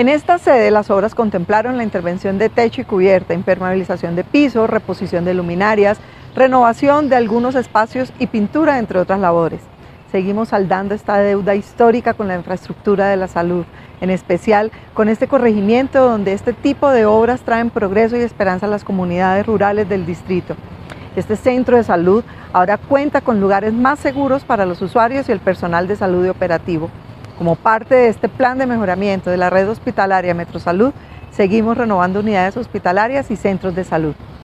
En esta sede, las obras contemplaron la intervención de techo y cubierta, impermeabilización de pisos, reposición de luminarias, renovación de algunos espacios y pintura, entre otras labores. Seguimos saldando esta deuda histórica con la infraestructura de la salud, en especial con este corregimiento donde este tipo de obras traen progreso y esperanza a las comunidades rurales del distrito. Este centro de salud ahora cuenta con lugares más seguros para los usuarios y el personal de salud y operativo. Como parte de este plan de mejoramiento de la red hospitalaria Metrosalud, seguimos renovando unidades hospitalarias y centros de salud.